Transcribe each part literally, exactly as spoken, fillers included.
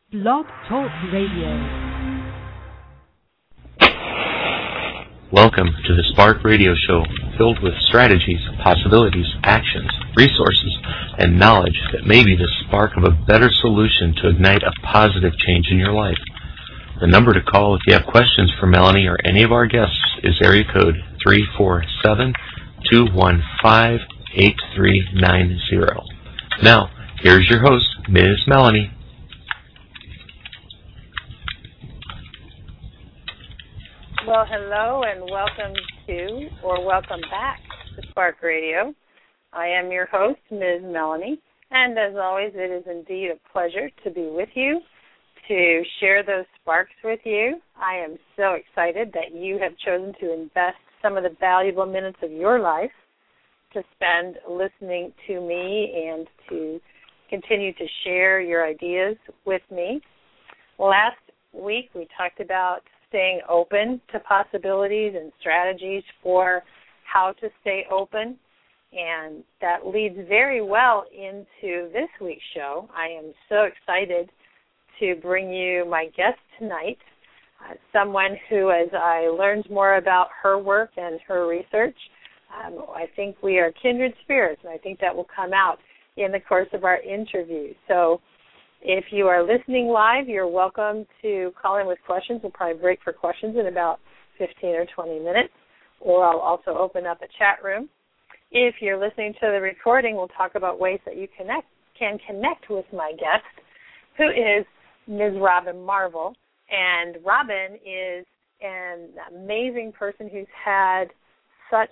Blog Talk Radio. Welcome to the Spark Radio Show, filled with strategies, possibilities, actions, resources, and knowledge that may be the spark of a better solution to ignite a positive change in your life. The number to call if you have questions for Melanie or any of our guests is area code three four seven, two one five, eight three nine zero. Now, here's your host, Miz Melanie. Well, hello and welcome to, or welcome back to Spark Radio. I am your host, Miz Melanie, and as always, it is indeed a pleasure to be with you, to share those sparks with you. I am so excited that you have chosen to invest some of the valuable minutes of your life to spend listening to me and to continue to share your ideas with me. Last week, we talked about staying open to possibilities and strategies for how to stay open, and that leads very well into this week's show. I am so excited to bring you my guest tonight, uh, someone who, as I learned more about her work and her research, um, I think we are kindred spirits, and I think that will come out in the course of our interview. So if you are listening live, you're welcome to call in with questions. We'll probably break for questions in about fifteen or twenty minutes, or I'll also open up a chat room. If you're listening to the recording, we'll talk about ways that you connect, can connect with my guest, who is Miz Robin Marvel. And Robin is an amazing person who's had such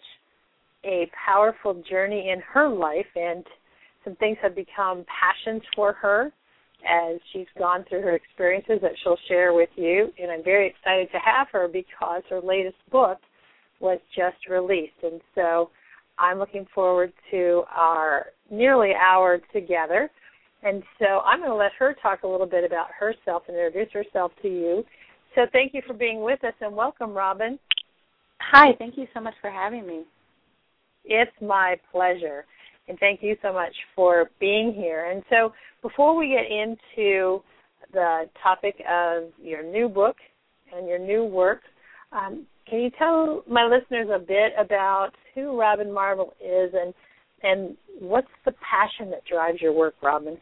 a powerful journey in her life, and some things have become passions for her as she's gone through her experiences that she'll share with you. And I'm very excited to have her because her latest book was just released. And so I'm looking forward to our nearly hour together. And so I'm going to let her talk a little bit about herself and introduce herself to you. So thank you for being with us, and welcome, Robin. Hi, thank you so much for having me. It's my pleasure. And thank you so much for being here. And so before we get into the topic of your new book and your new work, um, can you tell my listeners a bit about who Robin Marvel is and and what's the passion that drives your work, Robin?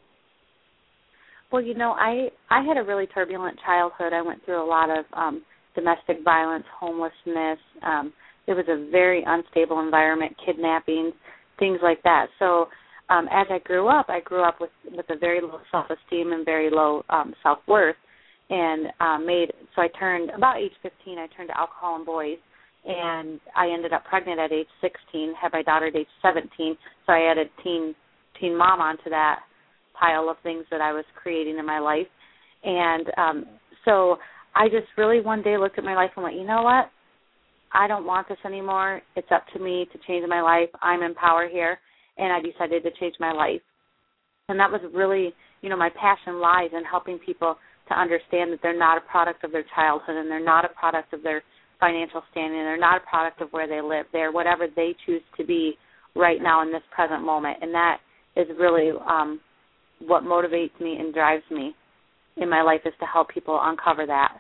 Well, you know, I, I had a really turbulent childhood. I went through a lot of um, domestic violence, homelessness. Um, it was a very unstable environment, kidnappings, things like that. So um, as I grew up, I grew up with, with a very low self-esteem and very low um, self-worth. And um, made so I turned, about age fifteen, I turned to alcohol and boys. And I ended up pregnant at age sixteen, had my daughter at age seventeen. So I added teen, teen mom onto that pile of things that I was creating in my life. And um, so I just really one day looked at my life and went, you know what? I don't want this anymore. It's up to me to change my life. I'm in power here, and I decided to change my life. And that was really, you know, my passion lies in helping people to understand that they're not a product of their childhood, and they're not a product of their financial standing, and they're not a product of where they live. They're whatever they choose to be right now in this present moment, and that is really um, what motivates me and drives me in my life, is to help people uncover that.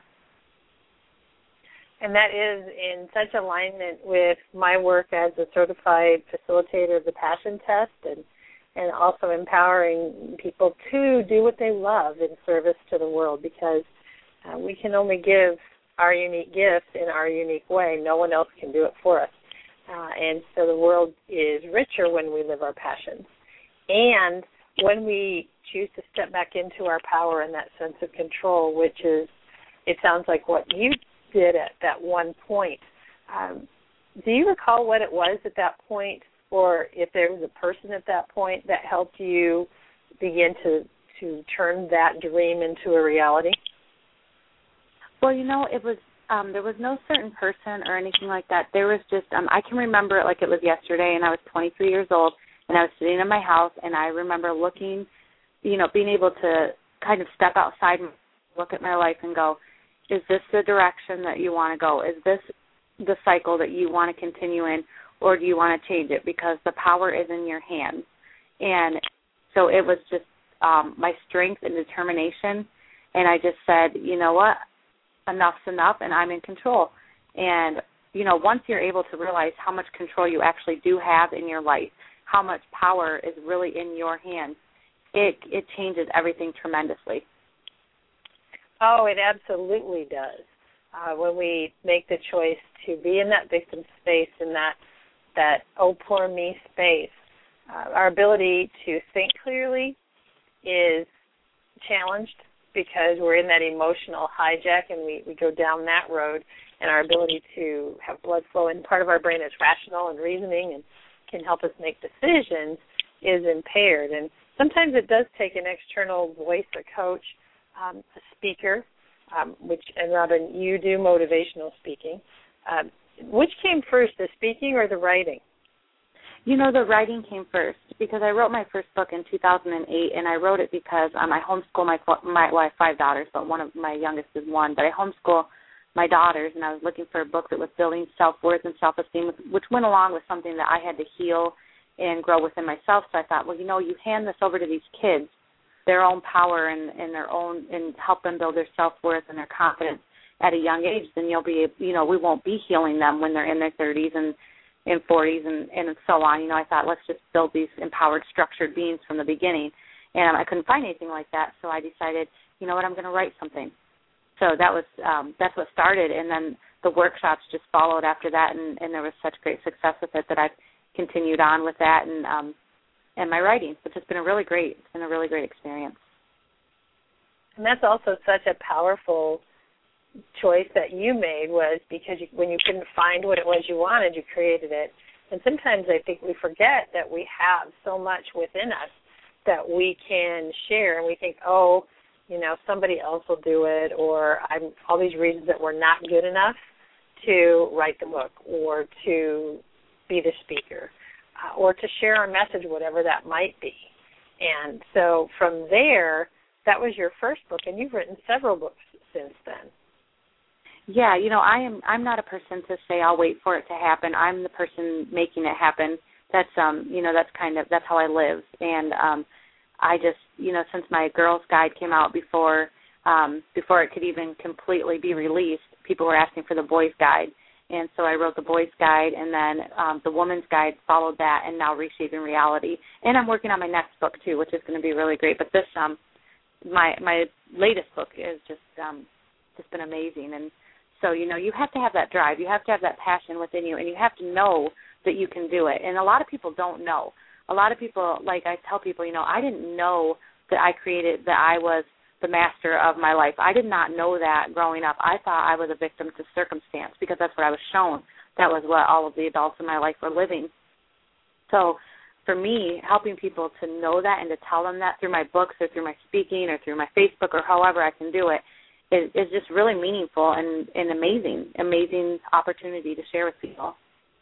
And that is in such alignment with my work as a certified facilitator of the Passion Test, and, and also empowering people to do what they love in service to the world, because uh, we can only give our unique gifts in our unique way. No one else can do it for us. Uh, and so the world is richer when we live our passions. And when we choose to step back into our power and that sense of control, which is, it sounds like what you did at that one point. Um, do you recall what it was at that point, or if there was a person at that point that helped you begin to, to turn that dream into a reality? Well, you know, it was um, there was no certain person or anything like that. There was just, um, I can remember it like it was yesterday, and I was twenty-three years old, and I was sitting in my house, and I remember looking, you know, being able to kind of step outside and look at my life and go, is this the direction that you want to go? Is this the cycle that you want to continue in, or do you want to change it? Because the power is in your hands. And so it was just um, my strength and determination And I just said, you know what, enough's enough, and I'm in control. And, you know, once you're able to realize how much control you actually do have in your life, how much power is really in your hands, it it changes everything tremendously. Oh, it absolutely does. Uh, when we make the choice to be in that victim space, in that, that oh, poor me space, uh, our ability to think clearly is challenged because we're in that emotional hijack and we, we go down that road, and our ability to have blood flow in part of our brain that's rational and reasoning and can help us make decisions is impaired. And sometimes it does take an external voice, a coach, um, a speaker, um, which, and Robin, you do motivational speaking. Um, which came first, the speaking or the writing? You know, the writing came first because I wrote my first book in two thousand eight, and I wrote it because um, I homeschool my, my, well, I have five daughters, but one of my youngest is one, but I homeschool my daughters, and I was looking for a book that was building self-worth and self-esteem, which went along with something that I had to heal and grow within myself. So I thought, well, you know, you hand this over to these kids, their own power and, and their own, and help them build their self-worth and their confidence at a young age, then you'll be, you know, we won't be healing them when they're in their thirties and in forties and, and so on. You know, I thought, let's just build these empowered, structured beings from the beginning. And I couldn't find anything like that, so I decided, you know what, I'm going to write something. So that was um, that's what started, and then the workshops just followed after that, and, and there was such great success with it that I've continued on with that and um, and my writing, which has been a really great, it's been a really great experience. And that's also such a powerful choice that you made, was because you, when you couldn't find what it was you wanted, you created it. And sometimes I think we forget that we have so much within us that we can share, and we think, oh, you know, somebody else will do it, or I'm all these reasons that we're not good enough to write the book or to be the speaker uh, or to share our message, whatever that might be. And so from there, that was your first book, and you've written several books since then. Yeah, you know, I am. I'm not a person to say I'll wait for it to happen. I'm the person making it happen. That's um, you know, that's kind of that's how I live. And um, I just, you know, since my Girls Guide came out before um, before it could even completely be released, people were asking for the Boys Guide, and so I wrote the Boys Guide, and then um, the Woman's Guide followed that, and now Reshaping Reality. And I'm working on my next book too, which is going to be really great. But this, um, my my latest book is just um, just been amazing. And so, you know, you have to have that drive. You have to have that passion within you, and you have to know that you can do it. And a lot of people don't know. A lot of people, like I tell people, you know, I didn't know that I created, that I was the master of my life. I did not know that growing up. I thought I was a victim to circumstance because that's what I was shown. That was what all of the adults in my life were living. So for me, helping people to know that and to tell them that through my books or through my speaking or through my Facebook or however I can do it, is, is just really meaningful and, and amazing, amazing opportunity to share with people.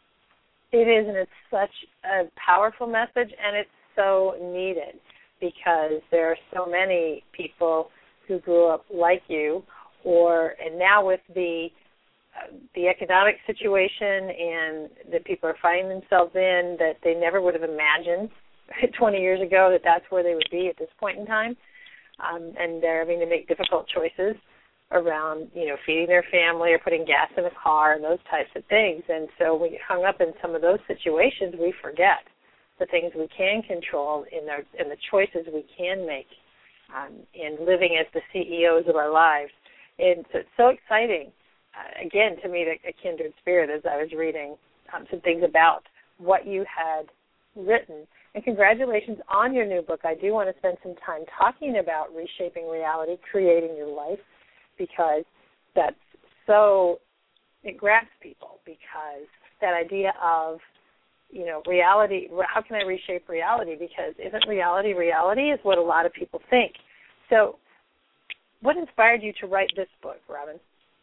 It is, and it's such a powerful message, and it's so needed because there are so many people who grew up like you, or and now with the uh, the economic situation and that people are finding themselves in that they never would have imagined twenty years ago that that's where they would be at this point in time, um, and they're having to make difficult choices around, you know, feeding their family or putting gas in a car and those types of things. And so we get hung up in some of those situations, we forget the things we can control in, our, in the choices we can make um, in living as the C E Os of our lives. And so it's so exciting, uh, again, to meet a, a kindred spirit as I was reading um, some things about what you had written. And congratulations on your new book. I do want to spend some time talking about Reshaping Reality, Creating Your Life, because that's so, it grabs people, because that idea of, you know, reality, how can I reshape reality? Because isn't reality reality is what a lot of people think. So what inspired you to write this book, Robin?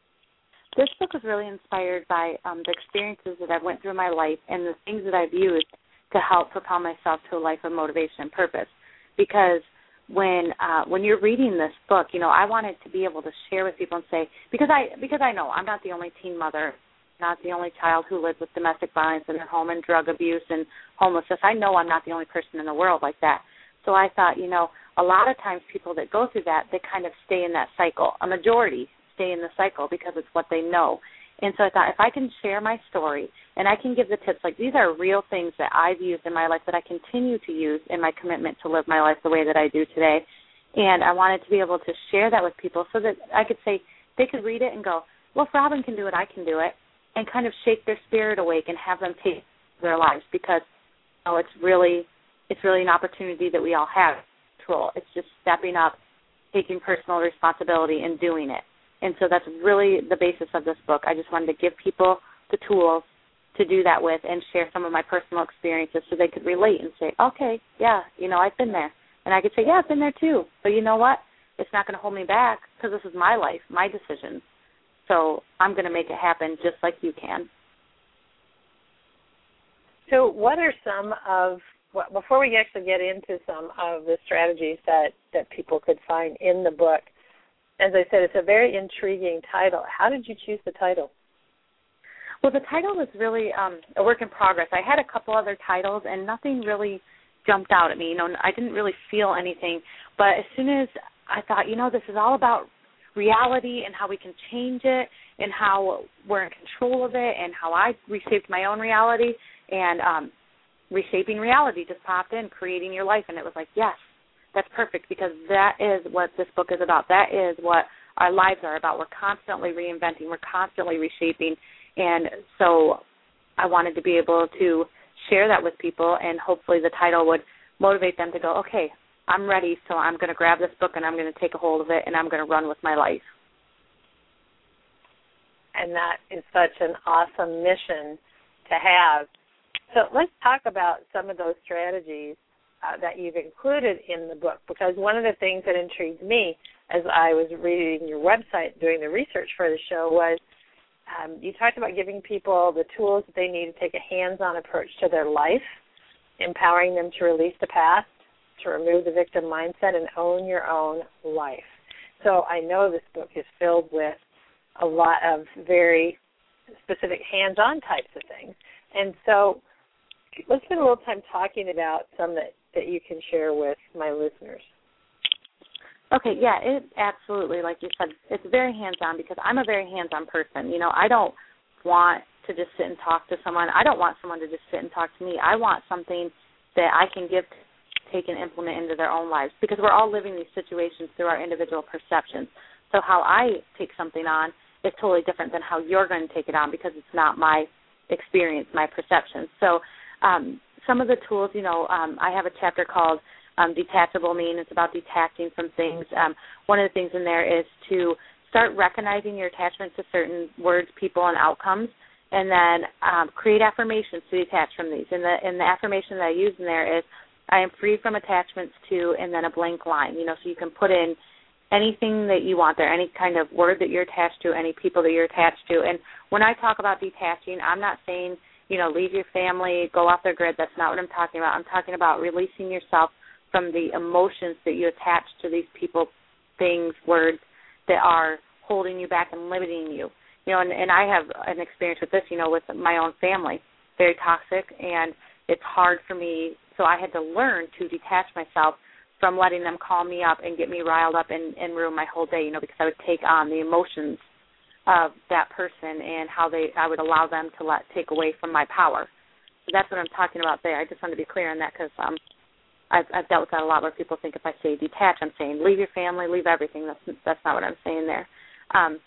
This book was really inspired by um, the experiences that I went through in my life and the things that I've used to help propel myself to a life of motivation and purpose. Because when uh, when you're reading this book, you know, I wanted to be able to share with people and say, because I because I know I'm not the only teen mother, not the only child who lives with domestic violence in their home and drug abuse and homelessness. I know I'm not the only person in the world like that. So I thought, you know, a lot of times people that go through that, they kind of stay in that cycle. A majority stay in the cycle because it's what they know. And so I thought, if I can share my story and I can give the tips, like these are real things that I've used in my life that I continue to use in my commitment to live my life the way that I do today. And I wanted to be able to share that with people so that I could say, they could read it and go, well, if Robin can do it, I can do it, and kind of shake their spirit awake and have them take their lives, because you know, it's really it's really an opportunity that we all have control. It's just stepping up, taking personal responsibility, and doing it. And so that's really the basis of this book. I just wanted to give people the tools to do that with and share some of my personal experiences so they could relate and say, okay, yeah, you know, I've been there. And I could say, yeah, I've been there too. But you know what? It's not going to hold me back because this is my life, my decisions. So I'm going to make it happen just like you can. So what are some of, before we actually get into some of the strategies that, that people could find in the book, as I said, it's a very intriguing title. How did you choose the title? Well, the title was really um, a work in progress. I had a couple other titles, and nothing really jumped out at me. You know, I didn't really feel anything. But as soon as I thought, you know, this is all about reality and how we can change it and how we're in control of it and how I reshaped my own reality, and um, reshaping reality just popped in, creating your life, and it was like, yes, that's perfect, because that is what this book is about. That is what our lives are about. We're constantly reinventing. We're constantly reshaping, and so I wanted to be able to share that with people, and hopefully the title would motivate them to go, okay, I'm ready, so I'm going to grab this book and I'm going to take a hold of it and I'm going to run with my life. And that is such an awesome mission to have. So let's talk about some of those strategies uh, that you've included in the book, because one of the things that intrigued me as I was reading your website, doing the research for the show, was um, you talked about giving people the tools that they need to take a hands-on approach to their life, empowering them to release the past, to remove the victim mindset, and own your own life. So I know this book is filled with a lot of very specific hands-on types of things. And so let's spend a little time talking about some that, that you can share with my listeners. Okay, yeah, it absolutely, like you said, it's very hands-on, because I'm a very hands-on person. You know, I don't want to just sit and talk to someone. I don't want someone to just sit and talk to me. I want something that I can give to take and implement into their own lives, because we're all living these situations through our individual perceptions. So how I take something on is totally different than how you're going to take it on, because it's not my experience, my perception. So um, some of the tools, you know, um, I have a chapter called um, Detachable Me, and it's about detaching from things. Um, one of the things in there is to start recognizing your attachment to certain words, people, and outcomes, and then um, create affirmations to detach from these. And the, and the affirmation that I use in there is, I am free from attachments to, and then a blank line, you know, so you can put in anything that you want there, any kind of word that you're attached to, any people that you're attached to. And when I talk about detaching, I'm not saying, you know, leave your family, go off their grid. That's not what I'm talking about. I'm talking about releasing yourself from the emotions that you attach to these people, things, words that are holding you back and limiting you. You know, and, and I have an experience with this, you know, with my own family, very toxic, and it's hard for me. So I had to learn to detach myself from letting them call me up and get me riled up and, and ruin my whole day, you know, because I would take on the emotions of that person and how they I would allow them to let take away from my power. So that's what I'm talking about there. I just want to be clear on that, because um, I've, I've dealt with that a lot, where people think if I say detach, I'm saying leave your family, leave everything. That's that's not what I'm saying there. Um,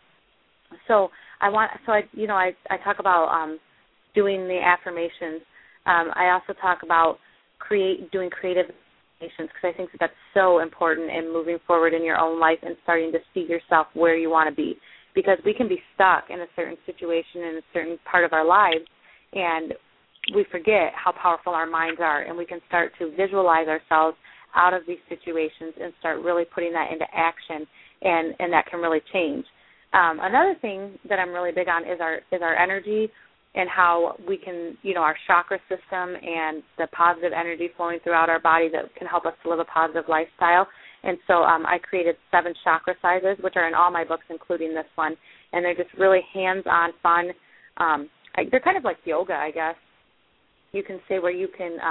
so I want so I you know I I talk about um, doing the affirmations. Um, I also talk about create doing creative affirmations, because I think that that's so important in moving forward in your own life and starting to see yourself where you want to be, because we can be stuck in a certain situation in a certain part of our lives, and we forget how powerful our minds are, and we can start to visualize ourselves out of these situations and start really putting that into action, and, and that can really change. Um, another thing that I'm really big on is our is our energy, and how we can, you know, our chakra system and the positive energy flowing throughout our body that can help us to live a positive lifestyle. And so um, I created seven chakra sizes, which are in all my books, including this one. And they're just really hands-on, fun. Um, I, they're kind of like yoga, I guess. You can say where you can um,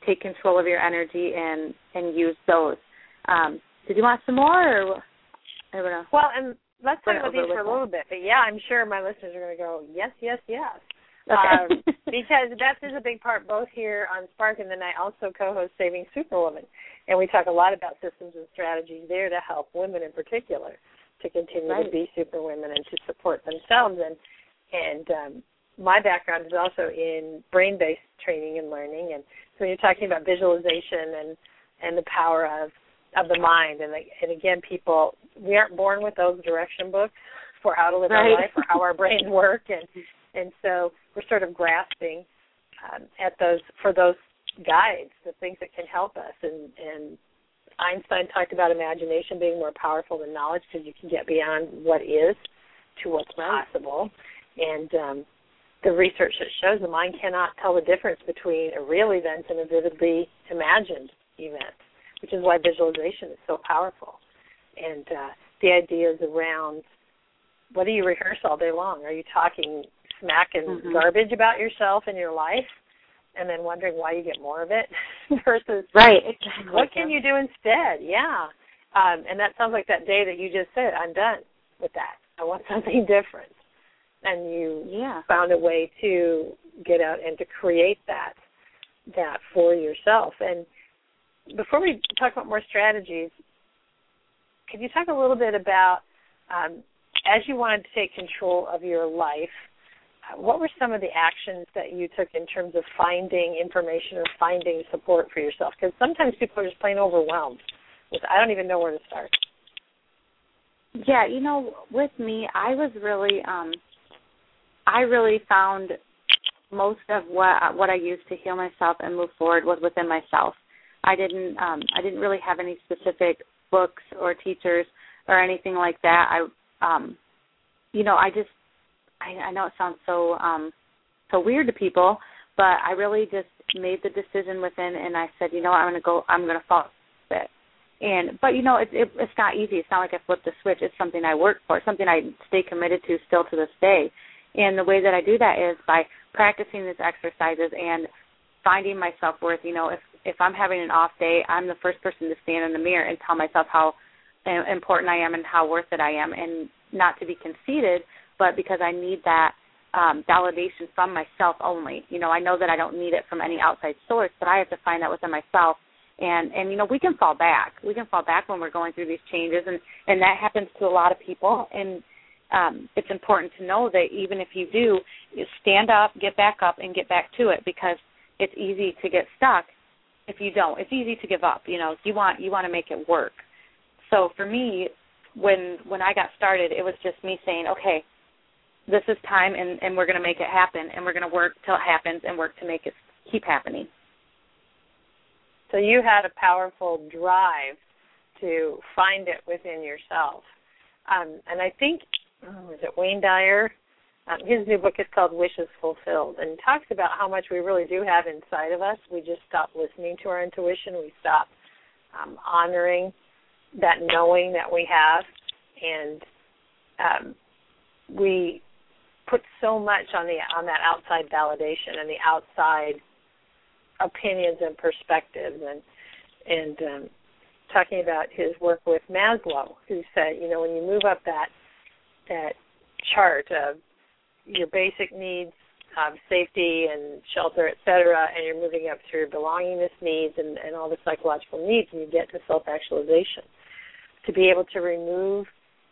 take control of your energy and, and use those. Um, did you want some more? Or, I don't know. Well, and let's talk about these for a little bit. But, yeah, I'm sure my listeners are going to go, yes, yes, yes. Okay. um, because that is a big part both here on Spark, and then I also co-host Saving Superwoman. And we talk a lot about systems and strategies there to help women in particular to continue right. to be superwomen and to support themselves. And, and um, my background is also in brain-based training and learning. And so when you're talking about visualization and, and the power of, of the mind, and, and again, people, we aren't born with those direction books for how to live right. our life or how our brains work. And, and so we're sort of grasping um, at those for those guides, the things that can help us. And, and Einstein talked about imagination being more powerful than knowledge because you can get beyond what is to what's possible. And um, the research that shows the mind cannot tell the difference between a real event and a vividly imagined event, which is why visualization is so powerful. And uh, the ideas around, what do you rehearse all day long? Are you talking smack and mm-hmm. garbage about yourself and your life and then wondering why you get more of it versus right. what can you do instead? Yeah. Um, and that sounds like that day that you just said, I'm done with that. I want something different. And you yeah. found a way to get out and to create that that for yourself. And before we talk about more strategies, could you talk a little bit about, um, as you wanted to take control of your life, what were some of the actions that you took in terms of finding information or finding support for yourself? Because sometimes people are just plain overwhelmed with, I don't even know where to start. Yeah, you know, with me, I was really, um, I really found most of what what I used to heal myself and move forward was within myself. I didn't, um, I didn't really have any specific books or teachers or anything like that. I, um, you know, I just. I, I know it sounds so um, so weird to people, but I really just made the decision within, and I said, you know what, I'm going to go. I'm going to follow it. And but you know, it, it, it's not easy. It's not like I flipped a switch. It's something I work for. It's something I stay committed to still to this day. And the way that I do that is by practicing these exercises and finding my self-worth. You know, if if I'm having an off day, I'm the first person to stand in the mirror and tell myself how important I am and how worth it I am, and not to be conceited, but because I need that um, validation from myself only. You know, I know that I don't need it from any outside source, but I have to find that within myself. And, and you know, we can fall back. We can fall back when we're going through these changes, and, and that happens to a lot of people. And um, it's important to know that even if you do, you stand up, get back up, and get back to it, because it's easy to get stuck if you don't. It's easy to give up. You know, you want you want to make it work. So for me, when when I got started, it was just me saying, okay, this is time, and, and we're going to make it happen, and we're going to work till it happens and work to make it keep happening. So you had a powerful drive to find it within yourself. Um, and I think, oh, is it Wayne Dyer? Um, his new book is called Wishes Fulfilled, and talks about how much we really do have inside of us. We just stop listening to our intuition. We stop um, honoring that knowing that we have, and um, we put so much on the on that outside validation and the outside opinions and perspectives, and and um, talking about his work with Maslow, who said, you know, when you move up that that chart of your basic needs of safety and shelter, et cetera, and you're moving up through belongingness needs and, and all the psychological needs, and you get to self-actualization, to be able to remove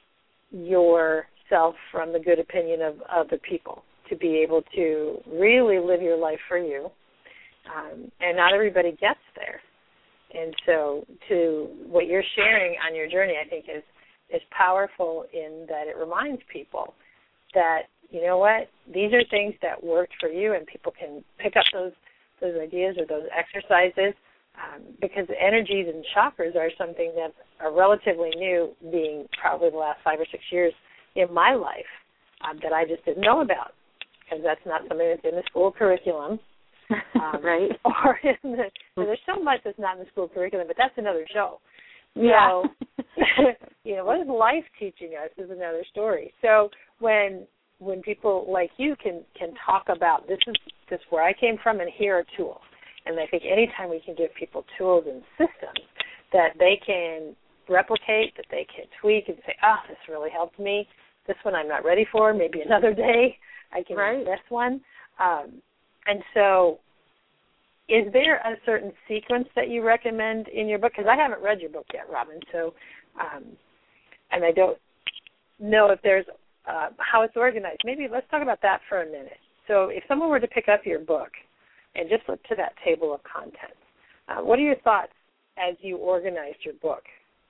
yourself from the good opinion of other people, to be able to really live your life for you. Um, and not everybody gets there. And so to what you're sharing on your journey, I think, is is powerful in that it reminds people that, you know what, these are things that worked for you, and people can pick up those those ideas or those exercises, um, because energies and chakras are something that are relatively new, being probably the last five or six years in my life, um, that I just didn't know about, because that's not something that's in the school curriculum. Um, right. Or in the, there's so much that's not in the school curriculum, but that's another show. Yeah. So, you know, what is life teaching us is another story. So when when people like you can, can talk about, this is this is where I came from, and here are tools. And I think anytime we can give people tools and systems that they can replicate, that they can tweak and say, oh, this really helped me. This one I'm not ready for. Maybe another day I can right. use this one. Um, and so is there a certain sequence that you recommend in your book? Because I haven't read your book yet, Robin, so um, and I don't know if there's uh, how it's organized. Maybe let's talk about that for a minute. So if someone were to pick up your book and just look to that table of contents, uh, what are your thoughts as you organized your book?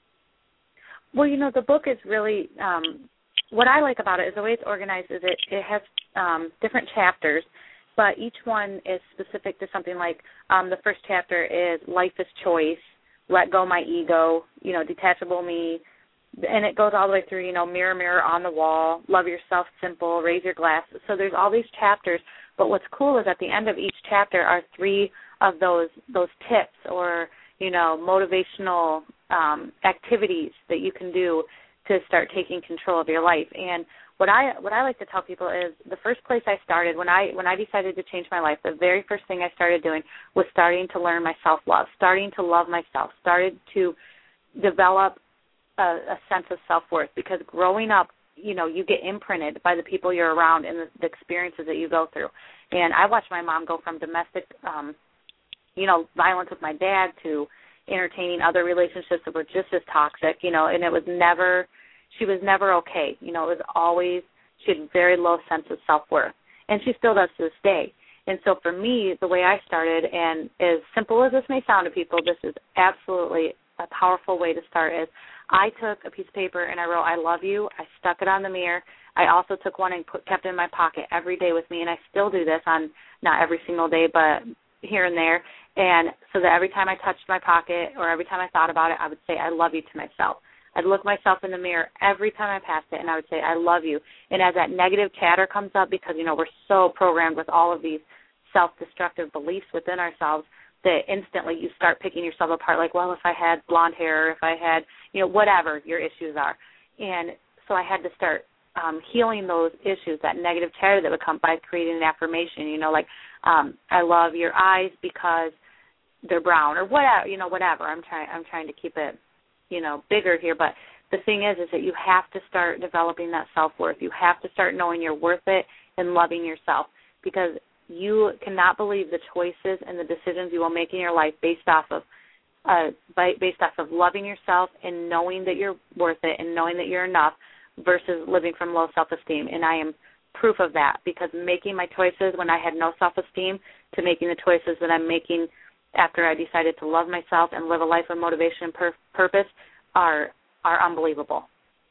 Well, you know, the book is really, um, what I like about it is the way it's organized is it, it has um, different chapters, but each one is specific to something. Like um, the first chapter is Life is Choice, Let Go My Ego, you know, Detachable Me, and it goes all the way through, you know, Mirror, Mirror on the Wall, Love Yourself Simple, Raise Your Glass. So there's all these chapters, but what's cool is at the end of each chapter are three of those those tips or, you know, motivational um, activities that you can do to start taking control of your life. And what I what I like to tell people is the first place I started when I when I decided to change my life, the very first thing I started doing was starting to learn my self-love, starting to love myself, started to develop a, a sense of self-worth, because growing up, you know, you get imprinted by the people you're around and the, the experiences that you go through. And I watched my mom go from domestic, um, you know, violence with my dad to entertaining other relationships that were just as toxic, you know, and it was never, she was never okay. You know, it was always, she had a very low sense of self-worth, and she still does to this day. And so for me, the way I started, and as simple as this may sound to people, this is absolutely a powerful way to start, is I took a piece of paper and I wrote, I love you. I stuck it on the mirror. I also took one and put, kept it in my pocket every day with me, and I still do this on not every single day, but here and there. And so that every time I touched my pocket or every time I thought about it, I would say, I love you to myself. I'd look myself in the mirror every time I passed it, and I would say, I love you. And as that negative chatter comes up, because, you know, we're so programmed with all of these self-destructive beliefs within ourselves, that instantly you start picking yourself apart, like, well, if I had blonde hair, or if I had, you know, whatever your issues are. And so I had to start um, healing those issues, that negative chatter that would come by creating an affirmation, you know, like, um, I love your eyes because they're brown, or whatever, you know, whatever. I'm trying, I'm trying to keep it, you know, bigger here. But the thing is, is that you have to start developing that self-worth. You have to start knowing you're worth it and loving yourself, because you cannot believe the choices and the decisions you will make in your life based off of uh, by, based off of loving yourself and knowing that you're worth it and knowing that you're enough, versus living from low self-esteem. And I am proof of that, because making my choices when I had no self-esteem to making the choices that I'm making after I decided to love myself and live a life of motivation and pur- purpose are are unbelievable.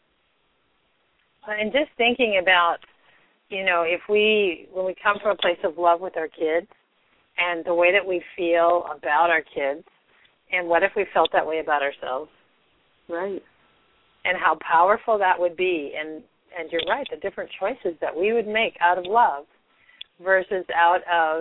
And just thinking about, you know, if we, when we come from a place of love with our kids and the way that we feel about our kids, and what if we felt that way about ourselves? Right. And how powerful that would be. And, and you're right, the different choices that we would make out of love versus out of,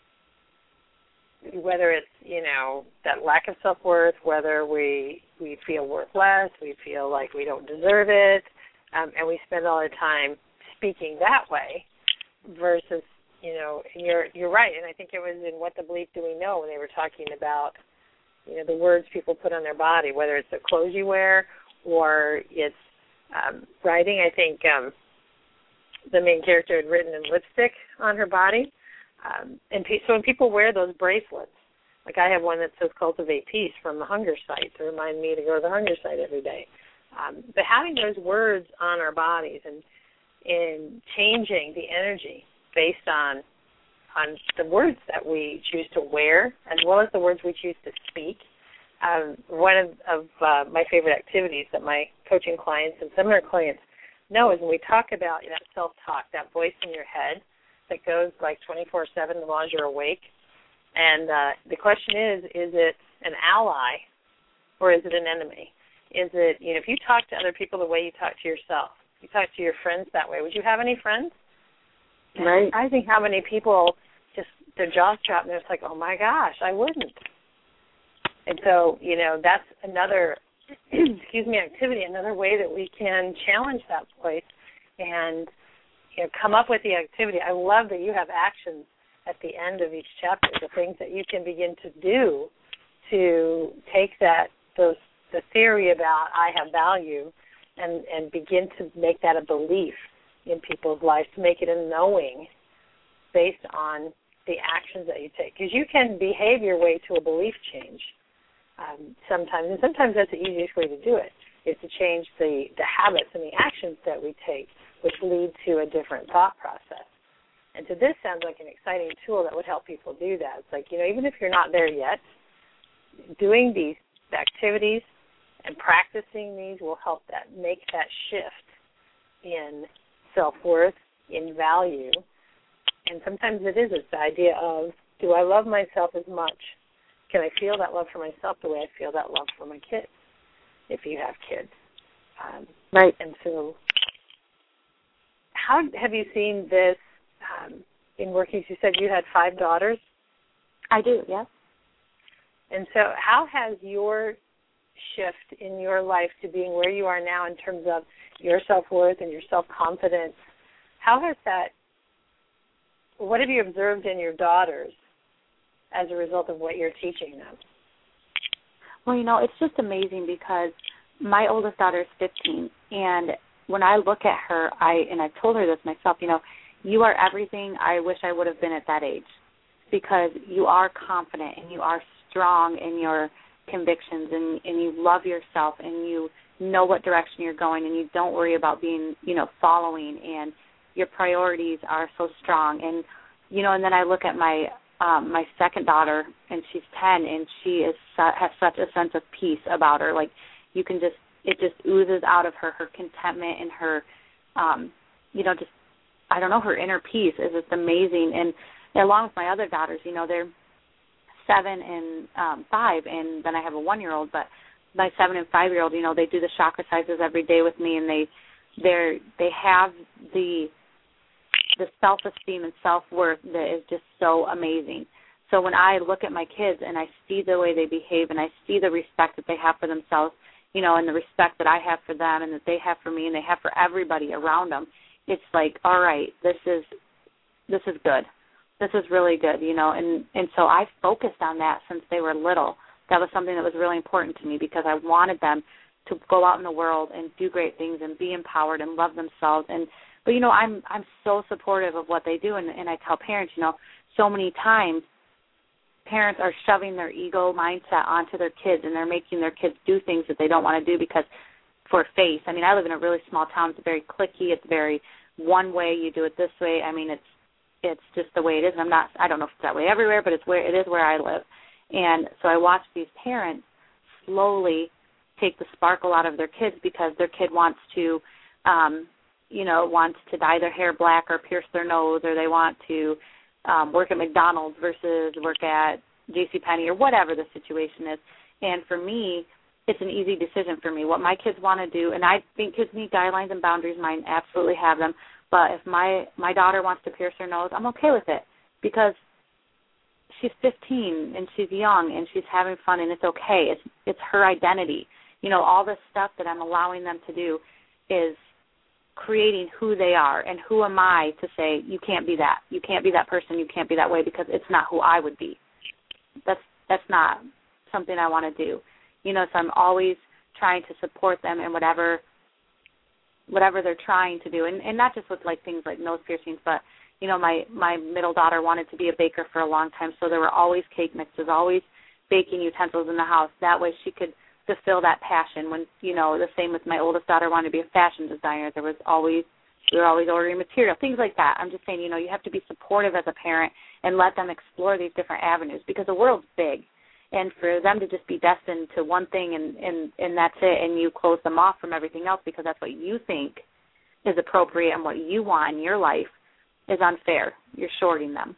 whether it's, you know, that lack of self-worth, whether we we feel worthless, we feel like we don't deserve it, um, and we spend all our time speaking that way versus, you know, and you're you're right, and I think it was in What the Bleep Do We Know when they were talking about, you know, the words people put on their body, whether it's the clothes you wear or it's um, writing. I think um, the main character had written in lipstick on her body. Um, and pe- so when people wear those bracelets, like I have one that says Cultivate Peace from the hunger site to remind me to go to the hunger site every day. Um, but having those words on our bodies and in changing the energy based on on the words that we choose to wear as well as the words we choose to speak. Um, one of, of uh, my favorite activities that my coaching clients and seminar clients know is when we talk about that self-talk, that voice in your head that goes like twenty-four seven as long as you're awake. And uh, the question is, is it an ally or is it an enemy? Is it, you know, if you talk to other people the way you talk to yourself, you talk to your friends that way, would you have any friends? Right. I think how many people just, their jaws drop and it's like, oh my gosh, I wouldn't. And so, you know, that's another, excuse me, activity, another way that we can challenge that voice and, you know, come up with the activity. I love that you have actions at the end of each chapter, the things that you can begin to do to take that those the theory about I have value and, and begin to make that a belief in people's lives, to make it a knowing based on the actions that you take. Because you can behave your way to a belief change um, sometimes, and sometimes that's the easiest way to do it, is to change the, the habits and the actions that we take, which lead to a different thought process. And so this sounds like an exciting tool that would help people do that. It's like, you know, even if you're not there yet, doing these activities and practicing these will help that make that shift in self-worth, in value. And sometimes it is it's the idea of, do I love myself as much? Can I feel that love for myself the way I feel that love for my kids, if you have kids? Um, right. And so how have you seen this um, in working? You said you had five daughters? I do, yes. And so how has your shift in your life to being where you are now in terms of your self-worth and your self-confidence, how has that, what have you observed in your daughters as a result of what you're teaching them? Well, you know, it's just amazing because my oldest daughter is fifteen, and when I look at her, I and I've told her this myself, you know, you are everything I wish I would have been at that age, because you are confident and you are strong in your convictions, and, and you love yourself, and you know what direction you're going, and you don't worry about being, you know, following, and your priorities are so strong. And, you know, and then I look at my um, my second daughter, and she's ten, and she is has such a sense of peace about her. Like, you can just, it just oozes out of her, her contentment and her, um, you know, just, I don't know, her inner peace is just amazing. And, and along with my other daughters, you know, they're seven and um, five, and then I have a one-year-old, but my seven and five-year-old, you know, they do the chakra exercises every day with me, and they they're they have the the self-esteem and self-worth that is just so amazing. So when I look at my kids and I see the way they behave, and I see the respect that they have for themselves, you know, and the respect that I have for them and that they have for me and they have for everybody around them, it's like, all right, this is this is good. This is really good, you know, and, and so I focused on that since they were little. That was something that was really important to me, because I wanted them to go out in the world and do great things and be empowered and love themselves. And but, you know, I'm I'm so supportive of what they do, and, and I tell parents, you know, so many times parents are shoving their ego mindset onto their kids, and they're making their kids do things that they don't want to do because for face. I mean, I live in a really small town. It's very cliquey. It's very one way. You do it this way. I mean, it's it's just the way it is. And I'm not, I don't know if it's that way everywhere, but it's where it is where I live. And so I watch these parents slowly take the sparkle out of their kids because their kid wants to, um, you know, wants to dye their hair black or pierce their nose, or they want to um, work at McDonald's versus work at JCPenney or whatever the situation is. And for me, it's an easy decision for me. What my kids want to do, and I think kids need guidelines and boundaries. Mine absolutely have them. But if my, my daughter wants to pierce her nose, I'm okay with it, because she's fifteen and she's young and she's having fun, and it's okay. It's it's her identity. You know, all this stuff that I'm allowing them to do is creating who they are, and who am I to say you can't be that. You can't be that person. You can't be that way, because it's not who I would be. That's that's not something I want to do. You know, so I'm always trying to support them in whatever whatever they're trying to do, and, and not just with like things like nose piercings, but you know, my, my middle daughter wanted to be a baker for a long time, so there were always cake mixes, always baking utensils in the house. That way she could fulfill that passion. When, you know, the same with my oldest daughter wanted to be a fashion designer. There was always, we were always ordering material, things like that. I'm just saying, you know, you have to be supportive as a parent and let them explore these different avenues, because the world's big. And for them to just be destined to one thing and, and, and that's it, and you close them off from everything else because that's what you think is appropriate and what you want in your life, is unfair. You're shorting them.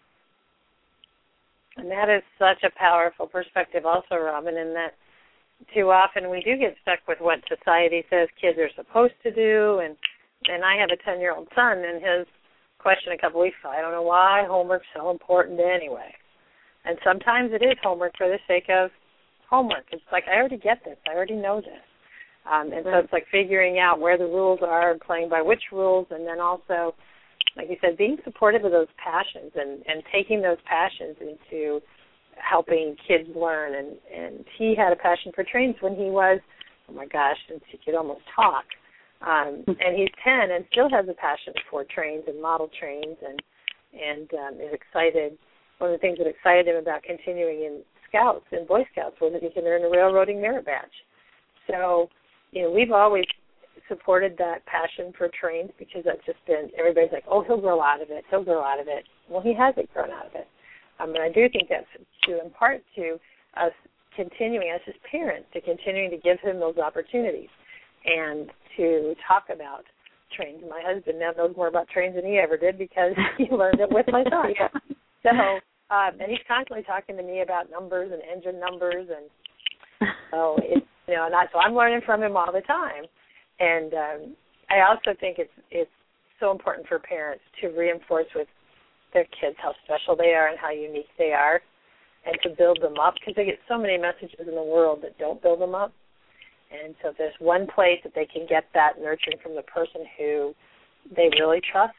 And that is such a powerful perspective also, Robin, in that too often we do get stuck with what society says kids are supposed to do. And, and I have a ten-year-old son, and his question a couple weeks ago, I don't know why homework's so important anyway. And sometimes it is homework for the sake of homework. It's like, I already get this. I already know this. Um, and so it's like figuring out where the rules are, playing by which rules, and then also like you said, being supportive of those passions and, and taking those passions into helping kids learn. And, and he had a passion for trains when he was, oh my gosh, since he could almost talk. Um, and he's ten and still has a passion for trains and model trains, and and um, is excited. One of the things that excited him about continuing in Scouts and Boy Scouts was that he can earn a railroading merit badge. So, you know, we've always supported that passion for trains because that's just been, everybody's like, oh, he'll grow out of it, he'll grow out of it. Well, he hasn't grown out of it. Um, and I do think that's due in part to us continuing, as his parents, to continuing to give him those opportunities and to talk about trains. My husband now knows more about trains than he ever did because he learned it with my son. Yeah. So, um, and he's constantly talking to me about numbers and engine numbers, and so it's, you know, and I, so I'm learning from him all the time. And um, I also think it's it's so important for parents to reinforce with their kids how special they are and how unique they are, and to build them up, because they get so many messages in the world that don't build them up. And so if there's one place that they can get that nurturing from the person who they really trust,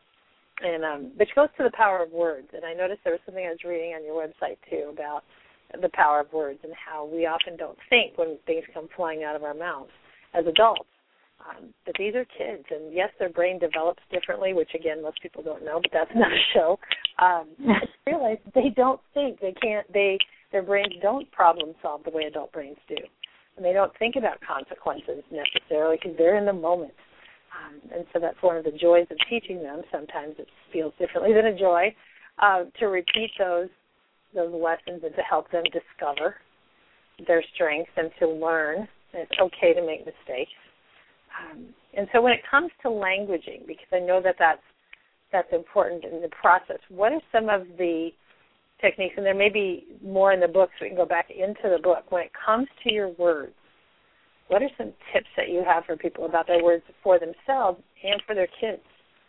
and um, which goes to the power of words. And I noticed there was something I was reading on your website, too, about the power of words and how we often don't think when things come flying out of our mouths as adults. Um, but these are kids, and yes, their brain develops differently, which, again, most people don't know, but that's another show. Um, I realize they don't think. They can't, they, their brains don't problem solve the way adult brains do. And they don't think about consequences necessarily because they're in the moment. Um, and so that's one of the joys of teaching them. Sometimes it feels differently than a joy, uh, to repeat those those lessons and to help them discover their strengths and to learn that it's okay to make mistakes. Um, and so when it comes to languaging, because I know that that's, that's important in the process, what are some of the techniques, and there may be more in the book so we can go back into the book, when it comes to your words, what are some tips that you have for people about their words for themselves and for their kids?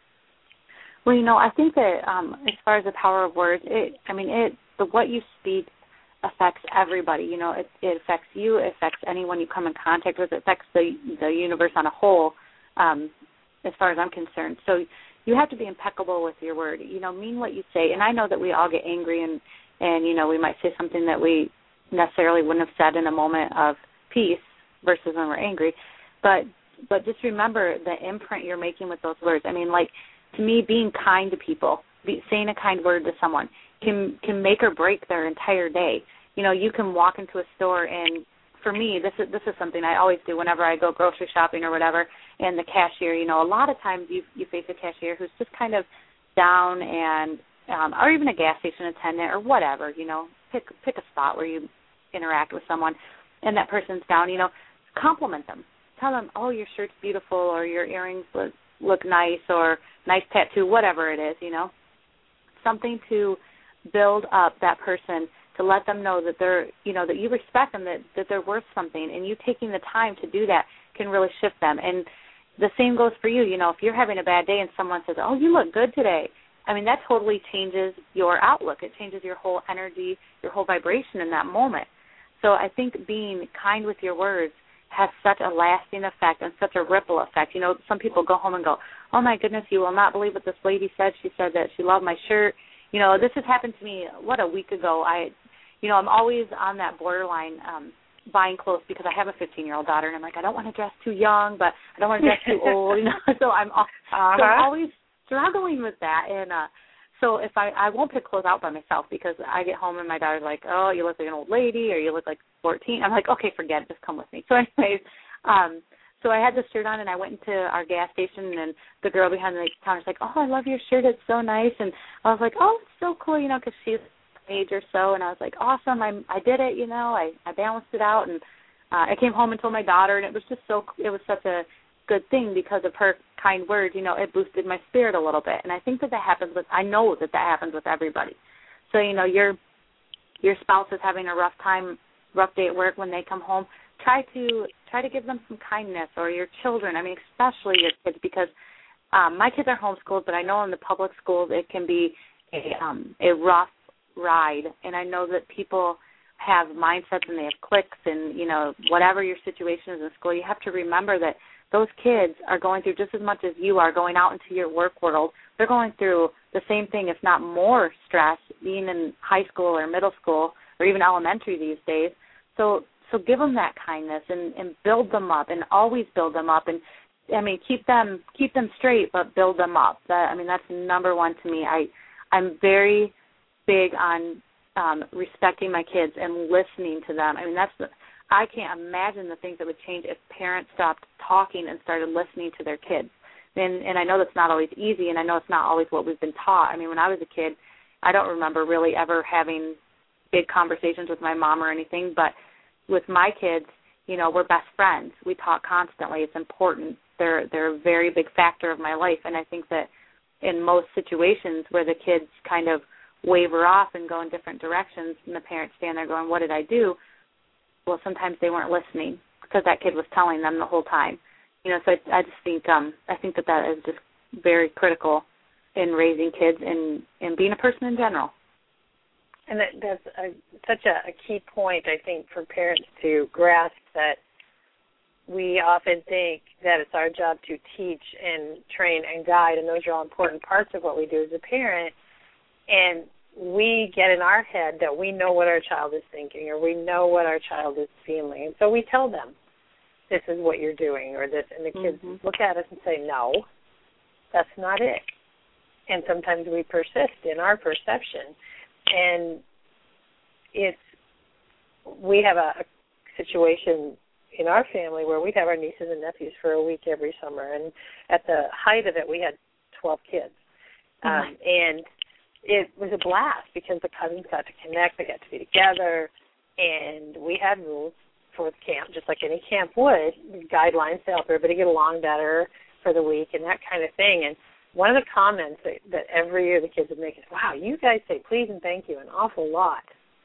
Well, you know, I think that um, as far as the power of words, it, I mean, it, the what you speak affects everybody. You know, it, it affects you, it affects anyone you come in contact with, it affects the the universe on a whole, um, as far as I'm concerned. So you have to be impeccable with your word. You know, mean what you say. And I know that we all get angry and, and you know, we might say something that we necessarily wouldn't have said in a moment of peace versus when we're angry. But but just remember the imprint you're making with those words. I mean, like, to me, being kind to people, be, saying a kind word to someone can can make or break their entire day. You know, you can walk into a store, and for me, this is this is something I always do whenever I go grocery shopping or whatever, and the cashier, you know, a lot of times you you face a cashier who's just kind of down, and um, or even a gas station attendant or whatever, you know, pick pick a spot where you interact with someone, and that person's down, you know, compliment them. Tell them, oh, your shirt's beautiful, or your earrings look, look nice, or nice tattoo, whatever it is, you know. Something to build up that person, to let them know that they're, you know, that you respect them, that, that they're worth something, and you taking the time to do that can really shift them. And the same goes for you. You know, if you're having a bad day and someone says, oh, you look good today, I mean, that totally changes your outlook. It changes your whole energy, your whole vibration in that moment. So I think being kind with your words has such a lasting effect and such a ripple effect. You know, some people go home and go, oh, my goodness, you will not believe what this lady said. She said that she loved my shirt. You know, this has happened to me, what, a week ago. I, you know, I'm always on that borderline um, buying clothes because I have a fifteen-year-old daughter, and I'm like, I don't want to dress too young, but I don't want to dress too old. You know, so I'm, uh-huh. so I'm always struggling with that. And uh, so if I, I won't pick clothes out by myself because I get home and my daughter's like, oh, you look like an old lady, or you look like fourteen. I'm like, okay, forget it, just come with me. So anyways, um, so I had this shirt on, and I went into our gas station, and the girl behind the counter's like, oh, I love your shirt, it's so nice. And I was like, oh, it's so cool, you know, because she's age or so, and I was like, awesome, I I did it, you know, I, I balanced it out, and uh, I came home and told my daughter, and it was just so, it was such a good thing because of her kind words, you know, it boosted my spirit a little bit. And I think that that happens with, I know that that happens with everybody. So, you know, your your spouse is having a rough time, rough day at work, when they come home, try to try to give them some kindness, or your children, I mean, especially your kids, because um, my kids are homeschooled, but I know in the public schools it can be a, um, a rough ride, and I know that people have mindsets and they have cliques, and, you know, whatever your situation is in school, you have to remember that those kids are going through just as much as you are going out into your work world. They're going through the same thing, if not more stress, being in high school or middle school or even elementary these days. So so give them that kindness and, and build them up, and always build them up. And, I mean, keep them keep them straight, but build them up. That, I mean, that's number one to me. I, I'm very big on um, respecting my kids and listening to them. I mean, that's the, I can't imagine the things that would change if parents stopped talking and started listening to their kids. And, and I know that's not always easy, and I know it's not always what we've been taught. I mean, when I was a kid, I don't remember really ever having big conversations with my mom or anything, but with my kids, you know, we're best friends. We talk constantly. It's important. They're they're a very big factor of my life, and I think that in most situations where the kids kind of waver off and go in different directions and the parents stand there going, what did I do? Well, sometimes they weren't listening because that kid was telling them the whole time. You know, so I, I just think um, I think that that is just very critical in raising kids and, and being a person in general. And that, that's a, such a, a key point, I think, for parents to grasp, that we often think that it's our job to teach and train and guide, and those are all important parts of what we do as a parent. And we get in our head that we know what our child is thinking, or we know what our child is feeling. And so we tell them, this is what you're doing, or this, and the kids mm-hmm. look at us and say, no, that's not it. And sometimes we persist in our perception. And it's, we have a, a situation in our family where we'd have our nieces and nephews for a week every summer. And at the height of it, we had twelve kids. Um, mm-hmm. And it was a blast because the cousins got to connect, they got to be together, and we had rules for the camp, just like any camp would, guidelines to help everybody get along better for the week and that kind of thing. And one of the comments that, that every year the kids would make is, wow, you guys say please and thank you an awful lot.